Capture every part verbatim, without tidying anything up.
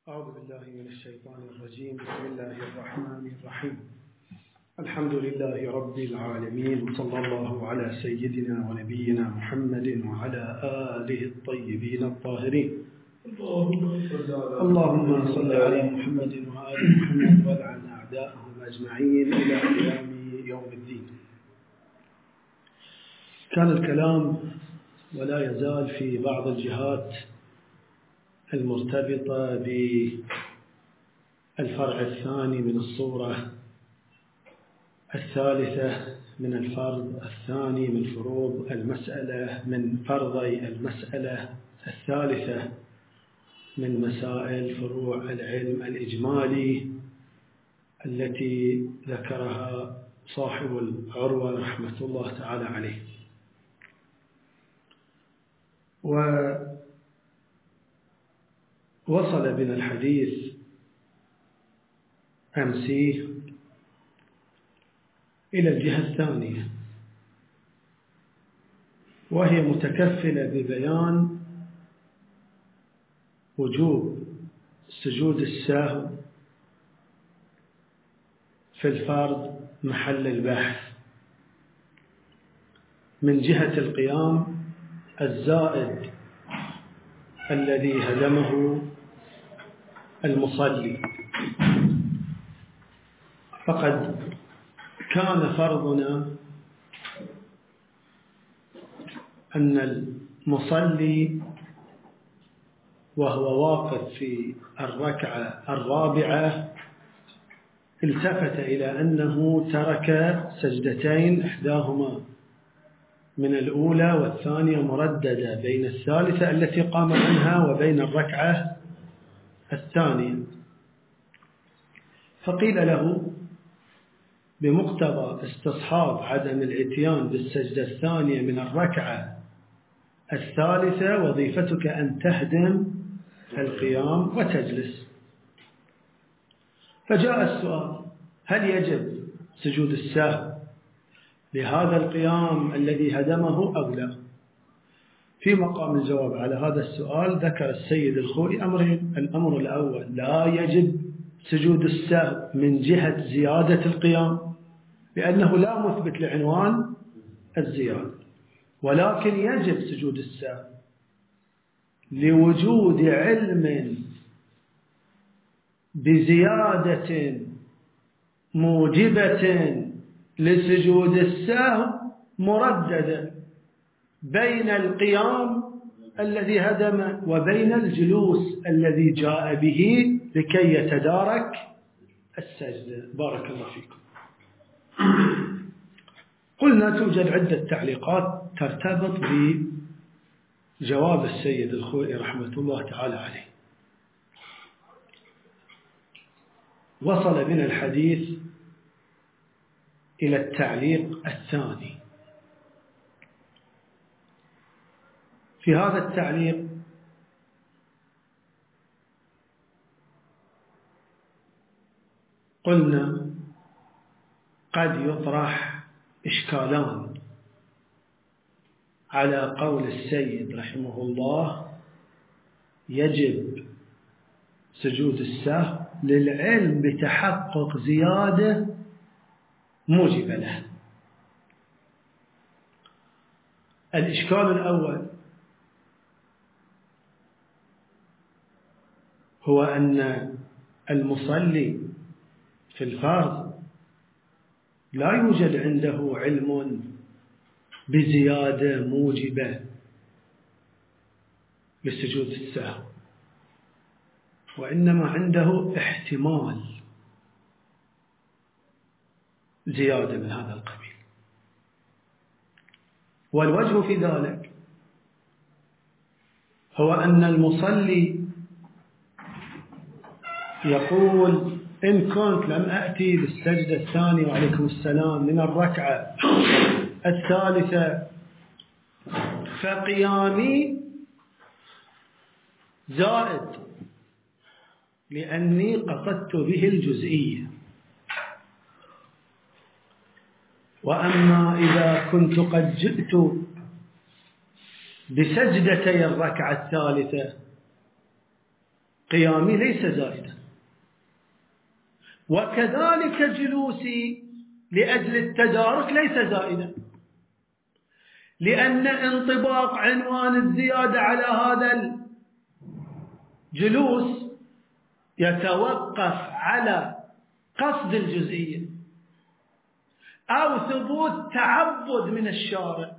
أعوذ بالله من الشيطان الرجيم. بسم الله الرحمن الرحيم. الحمد لله رب العالمين، وصلى الله على سيدنا ونبينا محمد وعلى آله الطيبين الطاهرين. اللهم صل على محمد وآل محمد والعن أعداءهم أجمعين إلى قيام يوم الدين. كان الكلام ولا يزال في بعض الجهات المرتبطة بالفرع الثاني من الصورة الثالثة من الفرض الثاني من فروض المسألة، من فرضي المسألة الثالثة من مسائل فروع العلم الإجمالي التي ذكرها صاحب العروة رحمة الله تعالى عليه. ووصل بنا الحديث أمسي إلى الجهة الثانية، وهي متكفلة ببيان وجوب سجود السهو في الفرض محل البحث من جهة القيام الزائد الذي هدمه المصلي. فقد كان فرضنا أن المصلي وهو واقف في الركعة الرابعة التفت إلى أنه ترك سجدتين، إحداهما من الأولى والثانية مرددة بين الثالثة التي قام عنها وبين الركعة الثانية. فقيل له بمقتضى استصحاب عدم الاتيان بالسجدة الثانية من الركعة الثالثة وظيفتك أن تهدم القيام وتجلس. فجاء السؤال: هل يجب سجود السهو لهذا القيام الذي هدمه أو لا؟ في مقام الجواب على هذا السؤال ذكر السيد الخوئي أمرين. الأمر الأول: لا يجب سجود السهو من جهة زيادة القيام، لأنه لا مثبت لعنوان الزيادة، ولكن يجب سجود السهو لوجود علم بزيادة موجبة لسجود السهو مرددة بين القيام الذي هدم وبين الجلوس الذي جاء به لكي يتدارك السجدة. بارك الله فيكم. قلنا توجد عدة تعليقات ترتبط بجواب السيد الخوئي رحمة الله تعالى عليه. وصل بنا الحديث إلى التعليق الثاني. في هذا التعليق قلنا قد يطرح إشكالان على قول السيد رحمه الله يجب سجود السهو للعلم بتحقق زيادة موجبة له. الإشكال الأول هو أن المصلي في الفرض لا يوجد عنده علم بزيادة موجبة لسجود السهو، وإنما عنده احتمال زيادة من هذا القبيل. والوجه في ذلك هو أن المصلي يقول: إن كنت لم أأتي بالسجدة الثانية وعليكم السلام من الركعة الثالثة فقيامي زائد لأني قصدت به الجزئية. وأما إذا كنت قد جئت بسجدتي الركعة الثالثة قيامي ليس زائدا، وكذلك جلوسي لأجل التدارك ليس زائدا، لأن انطباق عنوان الزيادة على هذا الجلوس يتوقف على قصد الجزئية أو ثبوت تعبد من الشارع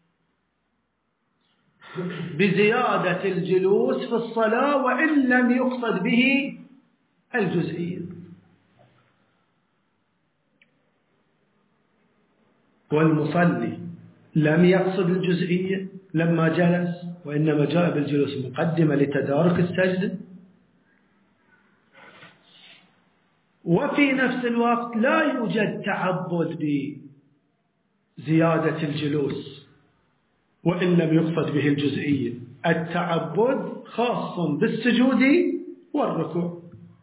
بزيادة الجلوس في الصلاة وإن لم يقصد به الجزئية. والمصلي لم يقصد الجزئية لما جلس، وإنما جاء بالجلوس مقدمة لتدارك السجدة، وفي نفس الوقت لا يوجد تعبد بزيادة الجلوس وإن لم يقصد به الجزئية. التعبد خاص بالسجود والركوع.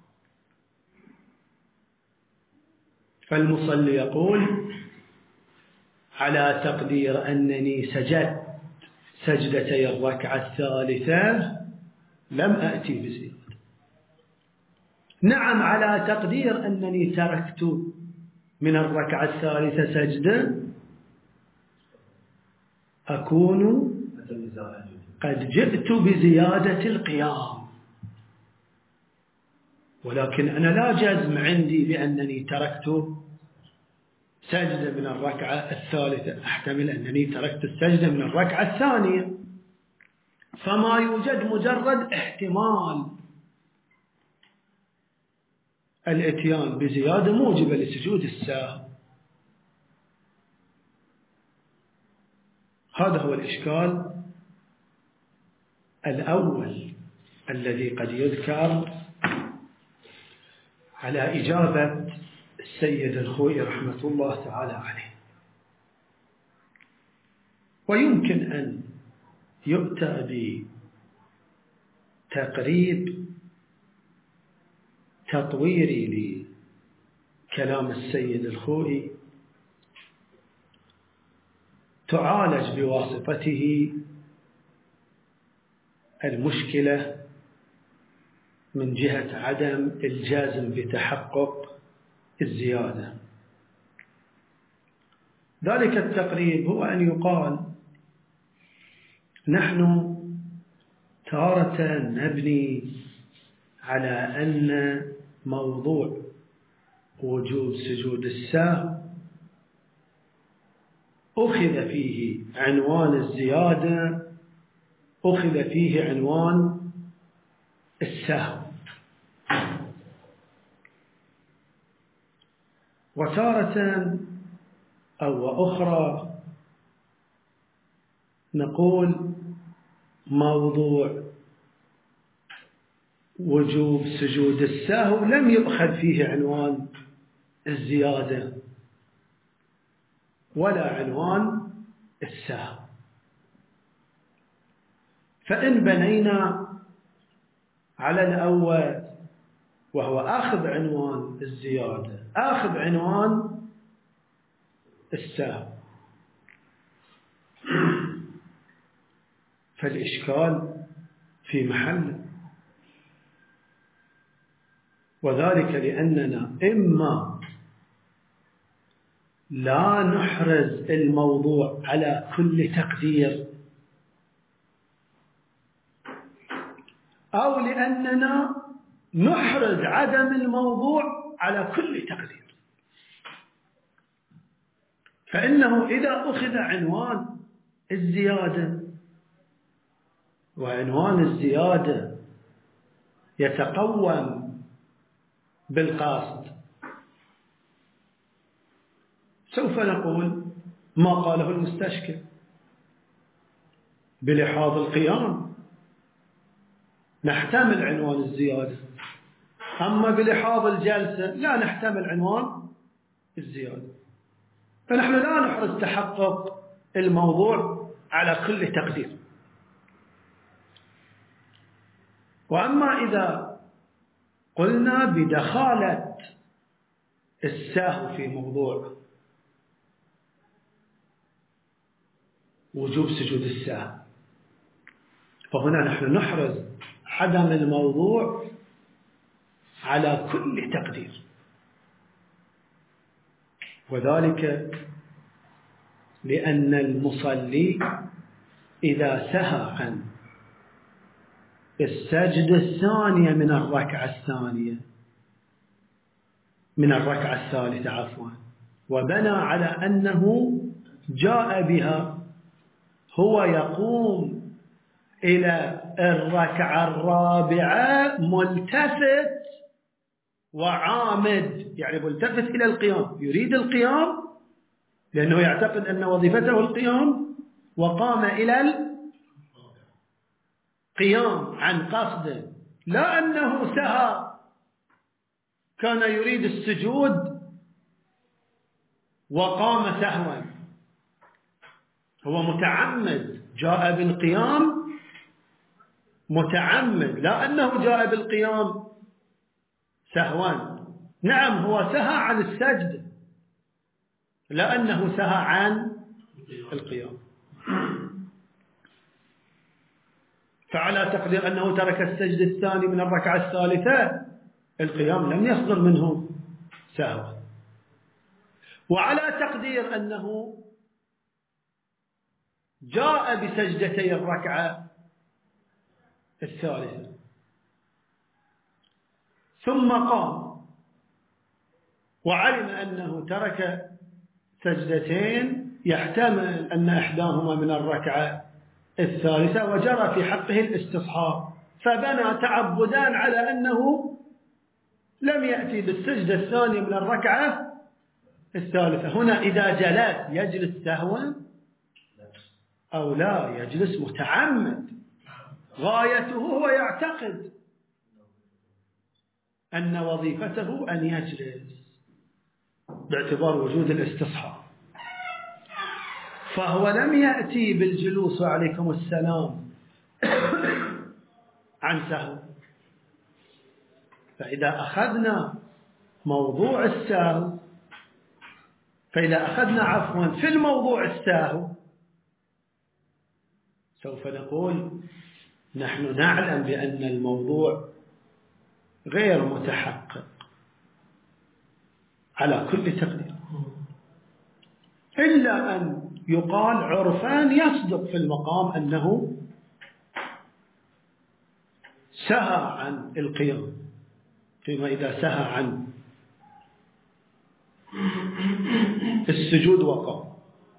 فالمصلي يقول على تقدير أنني سجدت سجدتي الركعة الثالثة لم أأتي بزيادة. نعم، على تقدير أنني تركت من الركعة الثالثة سجدة أكون قد جئت بزيادة القيام، ولكن أنا لا جزم عندي بأنني تركت سجدة من الركعة الثالثة، أحتمل أنني تركت السجدة من الركعة الثانية، فما يوجد مجرد احتمال الاتيان بزيادة موجبة لسجود السهو. هذا هو الإشكال الأول الذي قد يذكر على إجابة السيد الخوئي رحمة الله تعالى عليه. ويمكن أن يؤتى بتقريب تطويري لكلام السيد الخوئي تعالج بواسطته المشكلة من جهة عدم الجازم بتحقق الزيادة. ذلك التقريب هو أن يقال نحن تارة نبني على أن موضوع وجوب سجود السهو أخذ فيه عنوان الزيادة، أخذ فيه عنوان السهو، وتارة أو أخرى نقول موضوع وجوب سجود السهو لم يؤخذ فيه عنوان الزيادة ولا عنوان السهو. فإن بنينا على الأول وهو آخذ عنوان الزيادة آخذ عنوان السهو، فالإشكال في محله، وذلك لأننا إما لا نحرز الموضوع على كل تقدير، أو لأننا نحرز عدم الموضوع على كل تقدير. فإنه إذا أخذ عنوان الزيادة وعنوان الزيادة يتقوم بالقصد، سوف نقول ما قاله المستشكل بلحاظ القيام نحتمل عنوان الزيادة، أما بلحاظ الجلسة لا نحتمل عنوان الزيادة. فنحن لا نحرز تحقق الموضوع على كل تقدير. وأما إذا قلنا بدخالة السهو في موضوع وجوب سجود السهو، فهنا نحن نحرز عدم الموضوع على كل تقدير. وذلك لأن المصلي إذا سهى عن السجدة الثانية من الركعة الثانية من الركعة الثالثة عفوا وبنى على أنه جاء بها، هو يقوم إلى الركعة الرابعة ملتفت وعامد، يعني ملتفت إلى القيام، يريد القيام لأنه يعتقد أن وظيفته القيام، وقام إلى القيام عن قصد، لا أنه سهى كان يريد السجود وقام سهوا، هو متعمد جاء بالقيام متعمد، لا أنه جاء بالقيام سهوا. نعم هو سهى عن السجد لا أنه سهى عن القيام، فعلى تقدير أنه ترك السجد الثاني من الركعة الثالثة القيام لم يصدر منه سهوا، وعلى تقدير أنه جاء بسجدتي الركعة الثالثة ثم قام وعلم أنه ترك سجدتين يحتمل أن إحداهما من الركعة الثالثة وجرى في حقه الاستصحاب، فبنى تعبدا على أنه لم يأتي بالسجدة الثانية من الركعة الثالثة. هنا إذا جلس يجلس سهوا أو لا يجلس متعمد، غايته هو يعتقد أن وظيفته أن يجلس باعتبار وجود الاستصحاب، فهو لم يأتي بالجلوس وعليكم السلام عن سهو. فإذا أخذنا موضوع السهو فإذا أخذنا عفوا في الموضوع السهو سوف نقول نحن نعلم بأن الموضوع غير متحقق على كل تقدير، إلا أن يقال عرفان يصدق في المقام أنه سهى عن القيام، فيما إذا سهى عن السجود وقام،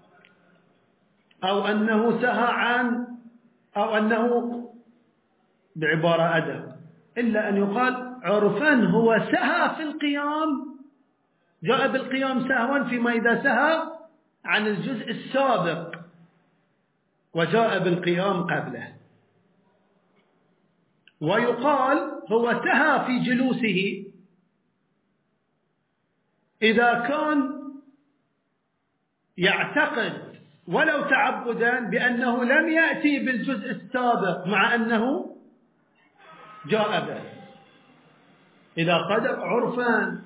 أو أنه سهى عن أو أنه بعبارة أدب، إلا أن يقال عرفان هو سهى في القيام، جاء بالقيام سهوا، فيما إذا سهى عن الجزء السابق وجاء بالقيام قبله. ويقال هو سهى في جلوسه إذا كان يعتقد ولو تعبدا بأنه لم يأتي بالجزء السابق مع أنه جاء به. إذا صدق عرفان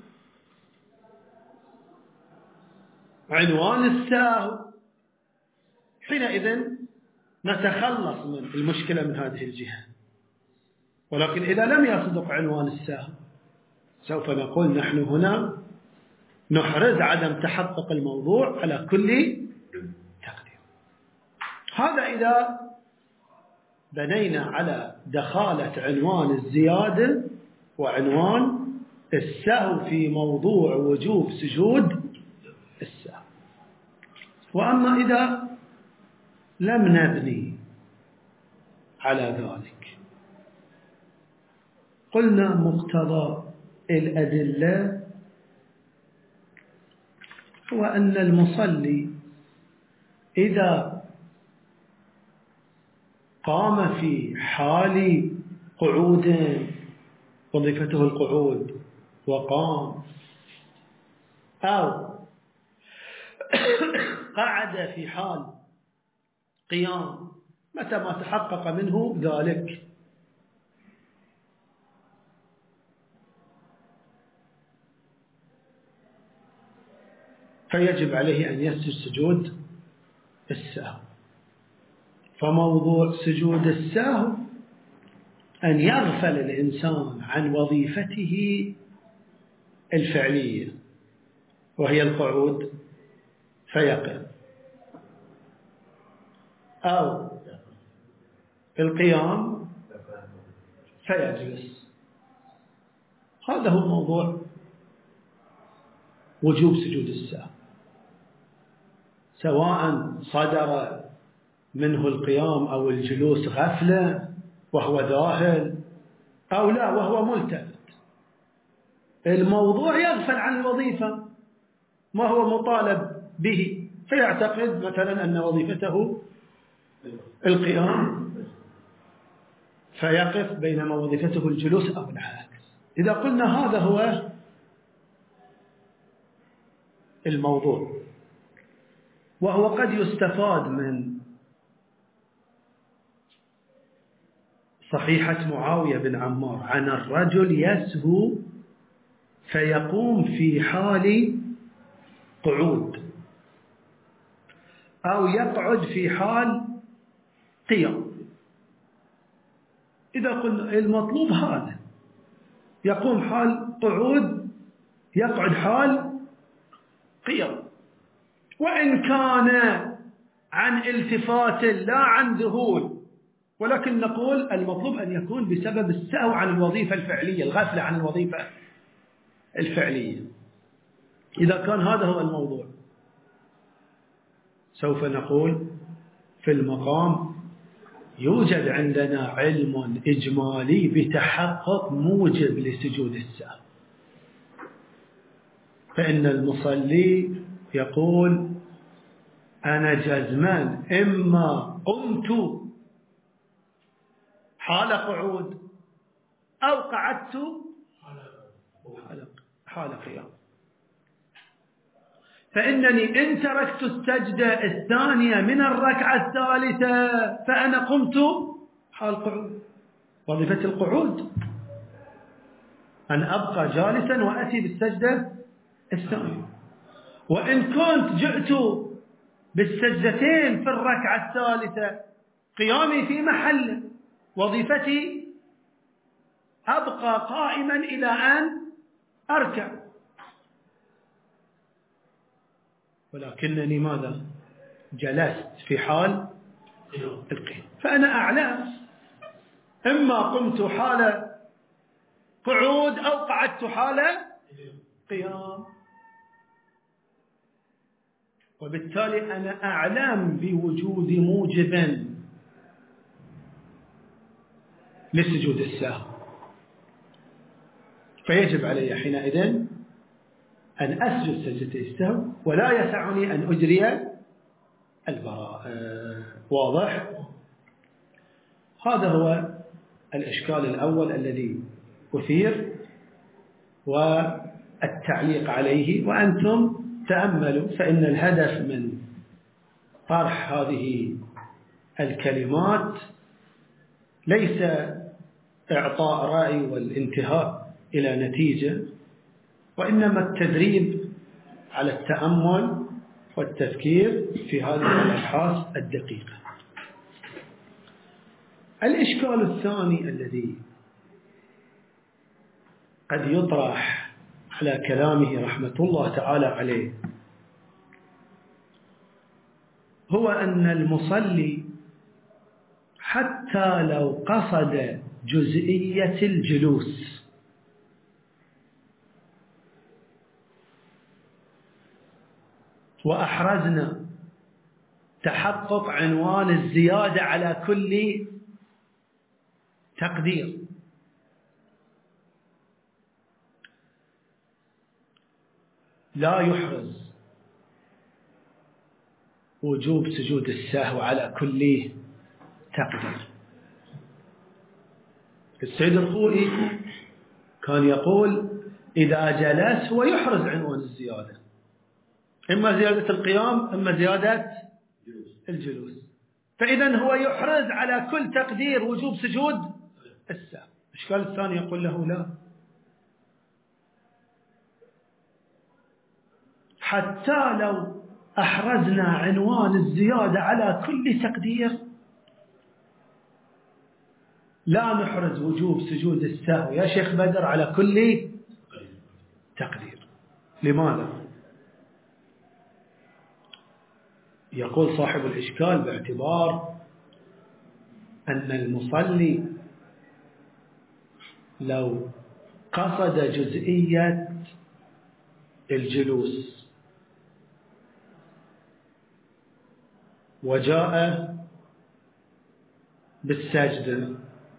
عنوان السهو حينئذ نتخلص من المشكلة من هذه الجهة، ولكن إذا لم يصدق عنوان السهو سوف نقول نحن هنا نحرز عدم تحقق الموضوع على كل تقدير. هذا إذا بنينا على دخالة عنوان الزيادة وعنوان السهو في موضوع وجوب سجود السهو. وأما إذا لم نبني على ذلك قلنا مقتضى الأدلة هو أن المصلي إذا قام في حال قعود وظيفته القعود وقام، أو قعد في حال قيام متى ما تحقق منه ذلك فيجب عليه أن يسجد سجود السهو. فموضوع سجود السهو أن يغفل الإنسان عن وظيفته الفعلية وهي القعود فيقف، أو القيام فيجلس. هذا هو موضوع وجوب سجود السهو، سواء صدر منه القيام أو الجلوس غفلة وهو ذاهل أو لا وهو ملتفت. الموضوع يغفل عن الوظيفة ما هو مطالب به، فيعتقد مثلا أن وظيفته القيام فيقف بينما وظيفته الجلوس أو العكس. إذا قلنا هذا هو الموضوع، وهو قد يستفاد من صحيحة معاوية بن عمار عن الرجل يسهو فيقوم في حال قعود أو يقعد في حال قيام. إذا قلنا المطلوب هذا، يقوم حال قعود يقعد حال قيام، وإن كان عن التفات لا عن ذهول، ولكن نقول المطلوب أن يكون بسبب السهو عن الوظيفة الفعلية، الغفلة عن الوظيفة الفعلية. إذا كان هذا هو الموضوع سوف نقول في المقام يوجد عندنا علم إجمالي بتحقق موجب لسجود السهو، فإن المصلي يقول أنا جزمان إما قمت حال قعود أو قعدت حال قيام، فإنني إن تركت السجدة الثانية من الركعة الثالثة فأنا قمت حال قعود. وظيفة القعود أن أبقى جالسا وأتي بالسجدة الثانية، وإن كنت جئت بالسجدتين في الركعة الثالثة قيامي في محل، وظيفتي أبقى قائما إلى أن أركع، ولكنني ماذا؟ جلست في حال القيام، فأنا أعلم إما قمت حال قعود أو قعدت حال قيام، وبالتالي أنا أعلم بوجود موجب لسجود السهو، فيجب علي حينئذ أن أسجد سجدة السهو، ولا يسعني أن أجري البراءة. واضح؟ هذا هو الإشكال الأول الذي أثير والتعليق عليه. وأنتم تأملوا، فإن الهدف من طرح هذه الكلمات ليس إعطاء رأي والانتهاء إلى نتيجة، وإنما التدريب على التأمل والتفكير في هذه الأبحاث الدقيقة. الإشكال الثاني الذي قد يطرح على كلامه رحمة الله تعالى عليه هو أن المصلي حتى لو قصد جزئية الجلوس وأحرزنا تحقق عنوان الزيادة على كل تقدير، لا يحرز وجوب سجود السهو على كل تقدير. السيد الخوئي كان يقول إذا جلس هو يحرز عنوان الزيادة، إما زيادة القيام إما زيادة الجلوس، فإذا هو يحرز على كل تقدير وجوب سجود السهو. الإشكال الثاني يقول له لا، حتى لو أحرزنا عنوان الزيادة على كل تقدير لا نحرز وجوب سجود السهو يا شيخ بدر على كل تقدير. لماذا؟ يقول صاحب الإشكال: باعتبار أن المصلي لو قصد جزئية الجلوس وجاء بالسجدة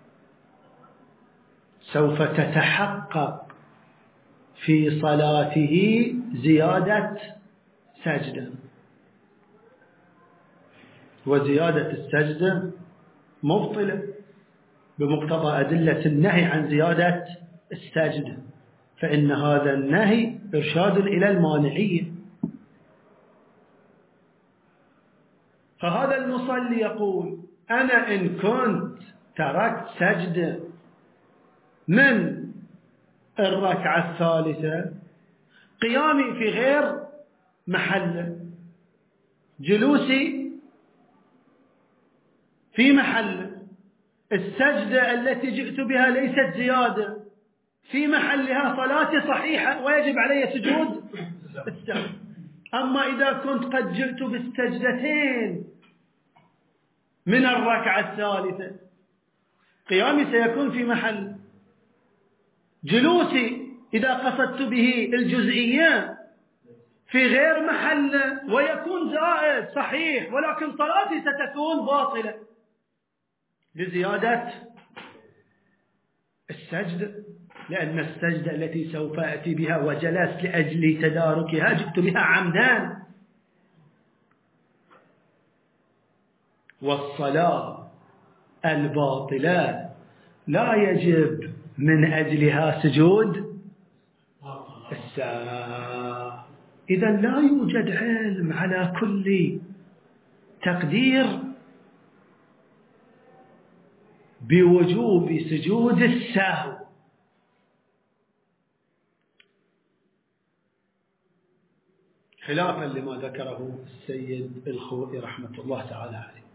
سوف تتحقق في صلاته زيادة سجدة، وزيادة السجدة مبطلة بمقتضى أدلة النهي عن زيادة السجدة، فإن هذا النهي إرشاد إلى المانعية. فهذا المصلي يقول: أنا إن كنت تركت سجدة من الركعة الثالثة، قيامي في غير محله، جلوسي في محله، السجدة التي جئت بها ليست زيادة، في محلها، صلاتي صحيحة ويجب علي سجود السهو. أما إذا كنت قد جئت بالسجدتين من الركعة الثالثة، قيامي سيكون في محل، جلوسي إذا قصدت به الجزئية في غير محل ويكون زائد صحيح، ولكن صلاتي ستكون باطلة لزيادة السجدة، لأن السجدة التي سوف أتي بها وجلست لأجل تداركها جئت بها عمدان. والصلاة الباطلة لا يجب من أجلها سجود السهو. إذا لا يوجد علم على كل تقدير بوجوب سجود السهو. خلافا لما ذكره السيد الخوئي رحمة الله تعالى عليه.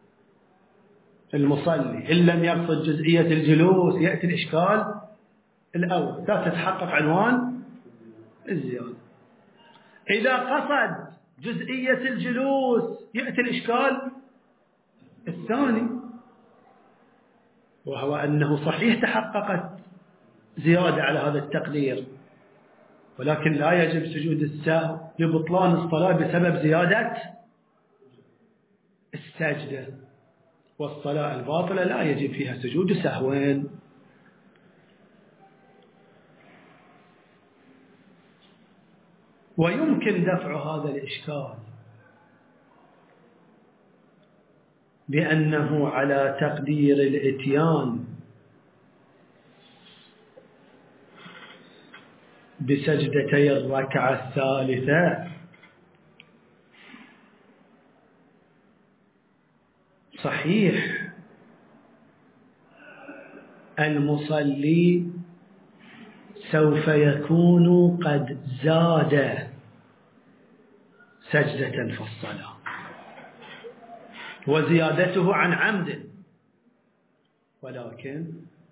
المصلي إن لم يقصد جزئية الجلوس يأتي الإشكال الأول، لا تتحقق عنوان الزيادة. إذا قصد جزئية الجلوس يأتي الإشكال الثاني، وهو أنه صحيح تحققت زيادة على هذا التقدير، ولكن لا يجب سجود السهو لبطلان الصلاة بسبب زيادة السجدة، والصلاة الباطلة لا يجب فيها سجود سهو. ويمكن دفع هذا الإشكال بأنه على تقدير الإتيان بسجدتي الركعة الثالثة صحيح المصلي سوف يكون قد زاد سجدة في الصلاة، وزيادته عن عمد، ولكن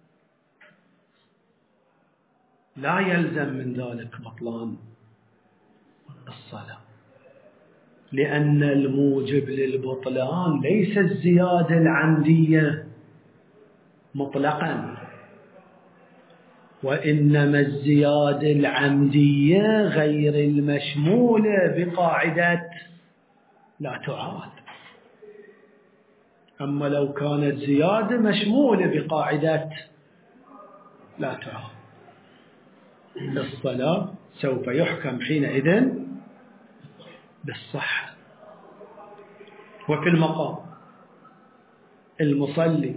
لا يلزم من ذلك بطلان الصلاة، لأن الموجب للبطلان ليس الزيادة العمدية مطلقا، وإنما الزيادة العمدية غير المشمولة بقاعدة لا تعاد. أما لو كانت زيادة مشمولة بقاعدة لا تعاد، الصلاة سوف يحكم حينئذ بالصحة. وفي المقام المصلي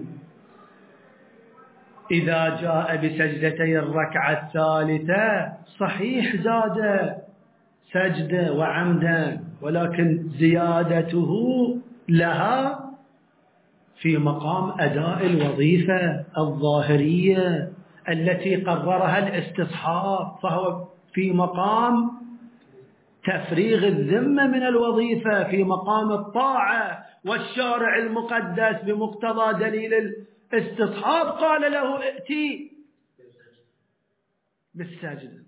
إذا جاء بسجدتي الركعة الثالثة صحيح زاد سجدة وعمدا، ولكن زيادته لها في مقام أداء الوظيفة الظاهرية التي قررها الاستصحاب، فهو في مقام تفريغ الذمة من الوظيفة، في مقام الطاعة، والشارع المقدس بمقتضى دليل استصحاب قال له ائتي بالسجدة.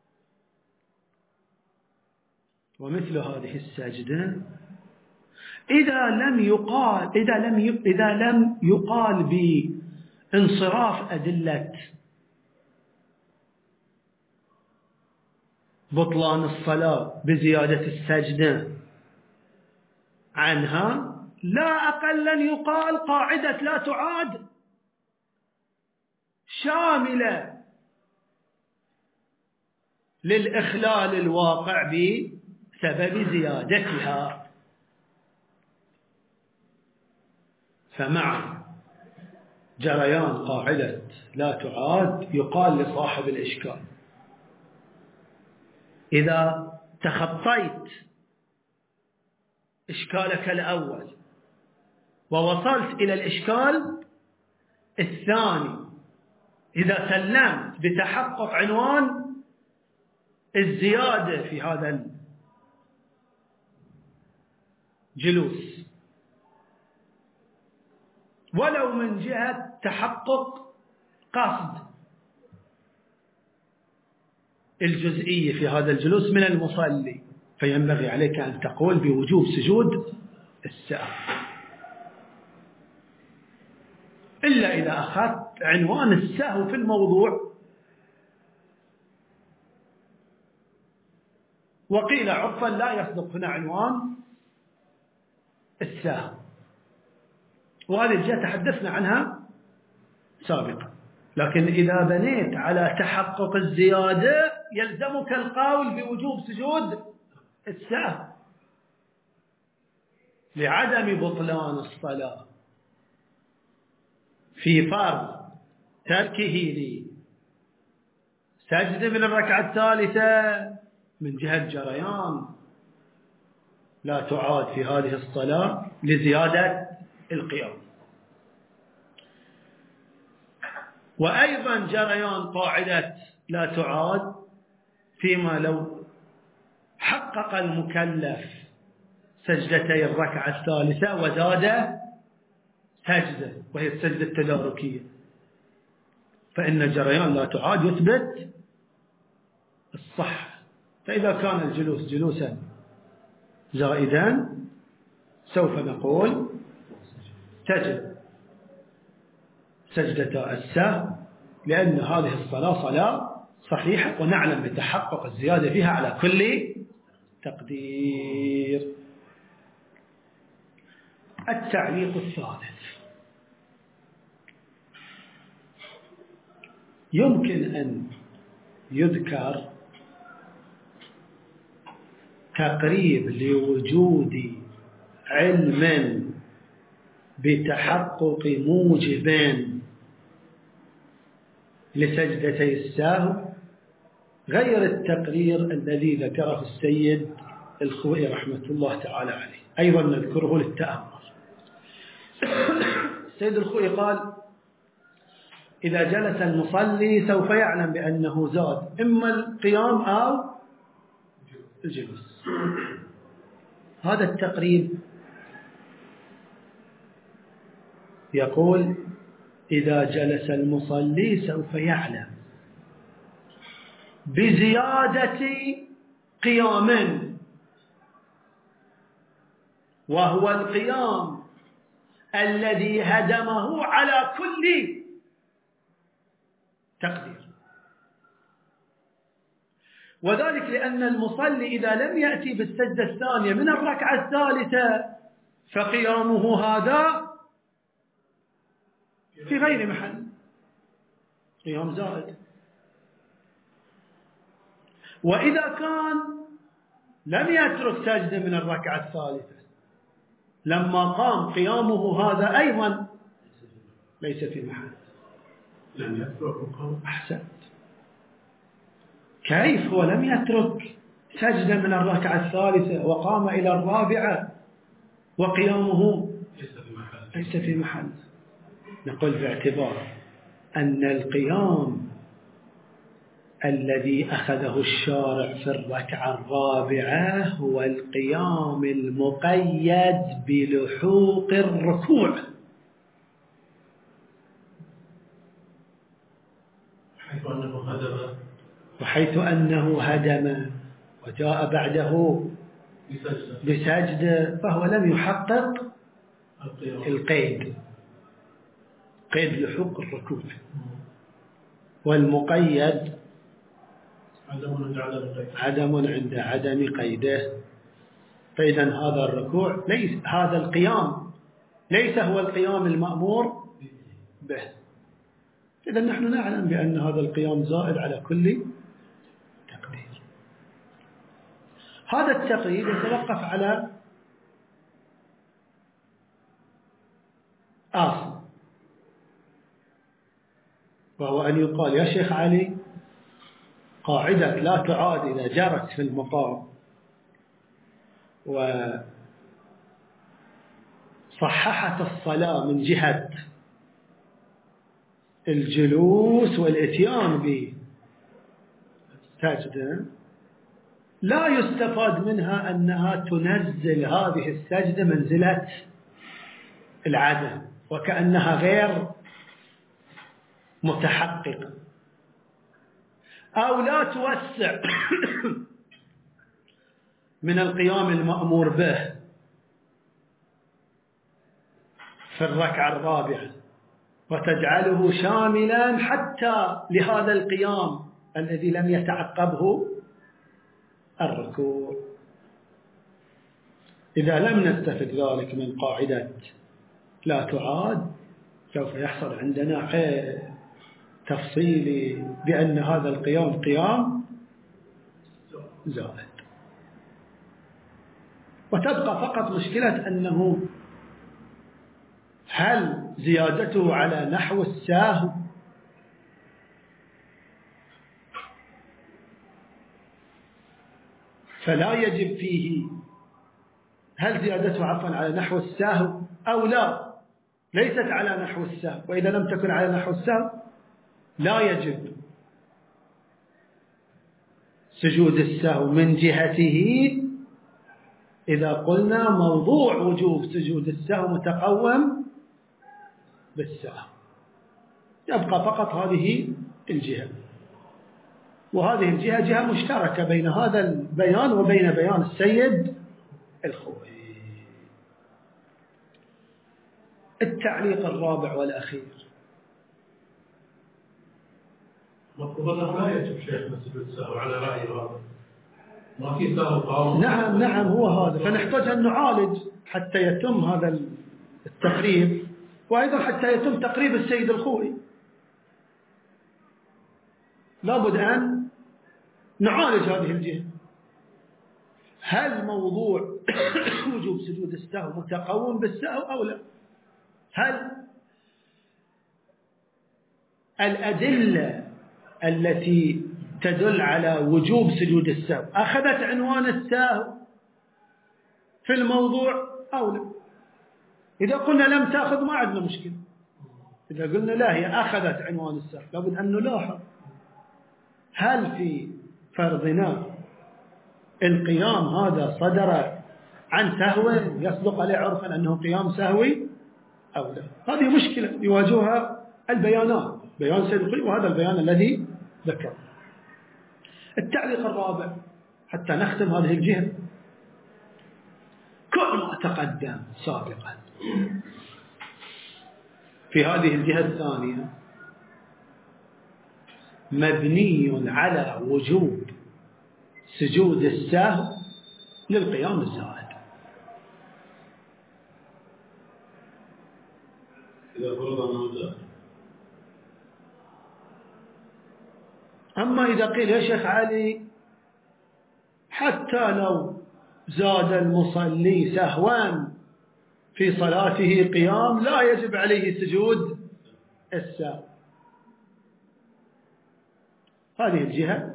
ومثل هذه السجدة إذا لم يقال إذا لم إذا لم يقال بانصراف أدلة بطلان الصلاة بزيادة السجدة عنها، لا أقل أن يقال قاعدة لا تعاد شاملة للإخلال الواقع بسبب زيادتها. فمع جريان قاعدة لا تعاد يقال لصاحب الإشكال: إذا تخطيت إشكالك الأول ووصلت إلى الإشكال الثاني، إذا سلمت بتحقق عنوان الزيادة في هذا الجلوس ولو من جهة تحقق قصد الجزئية في هذا الجلوس من المصلي، فينبغي عليك أن تقول بوجوب سجود السهو، إلا إذا أخذت عنوان السهو في الموضوع وقيل عطفا لا يصدق هنا عنوان السهو، وهذه الجهة تحدثنا عنها سابقا. لكن إذا بنيت على تحقق الزيادة يلزمك القول بوجوب سجود السهو لعدم بطلان الصلاة في فرض تركه لسجد من الركعة الثالثة من جهة جريان لا تعاد في هذه الصلاة لزيادة القيام. وأيضا جريان قاعدة لا تعاد فيما لو حقق المكلف سجدتي الركعة الثالثة وزاد سجدة وهي السجدة التداركية، فإن الجريان لا تعاد يثبت الصح. فإذا كان الجلوس جلوسا زائدا سوف نقول تجب سجدة السهو، لأن هذه الصلاة صلاة صحيحة ونعلم بتحقق الزيادة فيها على كل تقدير. التعليق الثالث: يمكن أن يذكر تقريب لوجود علم بتحقق موجب لسجدتي السهو غير التقرير الذي ذكره السيد الخوئي رحمة الله تعالى عليه، أيضا نذكره للتأمل. السيد الخوئي قال: إذا جلس المصلي سوف يعلم بأنه زاد إما القيام أو الجلوس. هذا التقريب يقول: إذا جلس المصلي سوف يعلم بزيادة قيام، وهو القيام الذي هدمه على كل تقدير. وذلك لأن المصلي إذا لم يأتي بالسجدة الثانية من الركعة الثالثة فقيامه هذا في غير محل، قيام زائد. وإذا كان لم يترك سجدة من الركعة الثالثة لما قام قيامه هذا أيضا ليس في محل. لم يترك أحسنت. كيف هو لم يترك سجدة من الركعة الثالثة وقام إلى الرابعة وقيامه ليس في محل؟ نقول باعتبار أن القيام الذي أخذه الشارع في الركعة الرابعة هو القيام المقيد بلحوق الركوع، أنه هدم وحيث أنه هدم وجاء بعده بسجدة فهو لم يحقق القيد، قيد لحوق الركوع. والمقيد عدم عند عدم قيده. فإذا هذا الركوع ليس هذا القيام ليس هو القيام المأمور به. إذا نحن نعلم بأن هذا القيام زائد على كل تقدير. هذا التقييد يتوقف على أصل، وهو أن يقال يا شيخ علي قاعدة لا تعاد إذا جرت في المقام وصححت الصلاة من جهة الجلوس والإتيان بسجدة، لا يستفاد منها أنها تنزل هذه السجدة منزلة العدم وكأنها غير متحققة، أو لا توسع من القيام المأمور به في الركعة الرابعة وتجعله شاملا حتى لهذا القيام الذي لم يتعقبه الركوع. إذا لم نستفد ذلك من قاعدة لا تعاد سوف يحصل عندنا تفصيلي بأن هذا القيام قيام زائد، وتبقى فقط مشكلة أنه هل زيادته على نحو السهو فلا يجب فيه، هل زيادته عفوا على نحو السهو أو لا ليست على نحو السهو، وإذا لم تكن على نحو السهو لا يجب سجود السهو من جهته. إذا قلنا موضوع وجوب سجود السهو متقوم بالسهو، يبقى فقط هذه الجهة، وهذه الجهة جهة مشتركة بين هذا البيان وبين بيان السيد الخوئي. التعليق الرابع والأخير، مفروض لا يجب شيخنا سجود السهو على رأي هذا، ما في سهو قاوم. نعم نعم هو هذا، فنحتاج أن نعالج حتى يتم هذا التقريب، وأيضا حتى يتم تقريب السيد الخوئي لابد أن نعالج هذه الجهة. هل موضوع وجوب سجود السهو متقوم بالسهو أو لا؟ هل الأدلة التي تدل على وجوب سجود السهو أخذت عنوان السهو في الموضوع أو لا؟ إذا قلنا لم تأخذ ما عندنا مشكلة، إذا قلنا لا هي أخذت عنوان السهو لابد أن نلاحظ هل في فرضنا القيام هذا صدر عن سهو يصدق عليه عرفا أنه قيام سهوي أو لا. هذه مشكلة يواجهها البيانات، بيان سيد الخوئي وهذا البيان الذي ذكر. التعليق الرابع حتى نختم هذه الجهة، كل ما تقدم سابقا في هذه الجهة الثانية مبني على وجوب سجود السهو للقيام الزائد. إذا فرض أنه، أما إذا قيل يا شيخ علي حتى لو زاد المصلي سهوا في صلاته قيام لا يجب عليه سجود السهو، هذه الجهة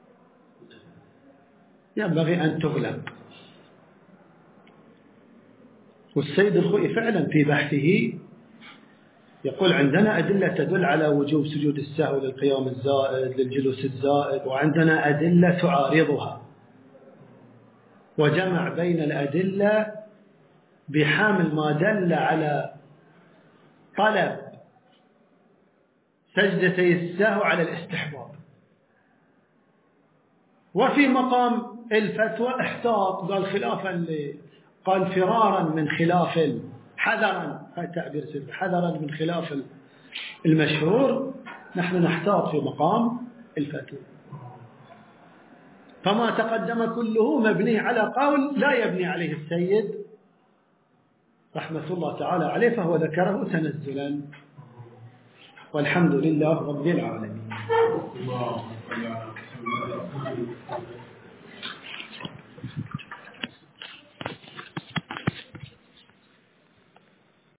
ينبغي أن تغلق. والسيد الخوئي فعلا في بحثه يقول عندنا أدلة تدل على وجوب سجود السهو للقيام الزائد للجلوس الزائد، وعندنا أدلة تعارضها، وجمع بين الأدلة بحمل ما دل على طلب سجدتي السهو على الاستحباب. وفي مقام الفتوى احتاط، قال خلافا ل... قال فرارا من خلاف حذرا، هذا تعبير سلبي، حذرا من خلاف المشهور، نحن نحتاط في مقام الفتوى. فما تقدم كله مبني على قول لا يبني عليه السيد رحمة الله تعالى عليه، فهو ذكره تنزلا. والحمد لله رب العالمين.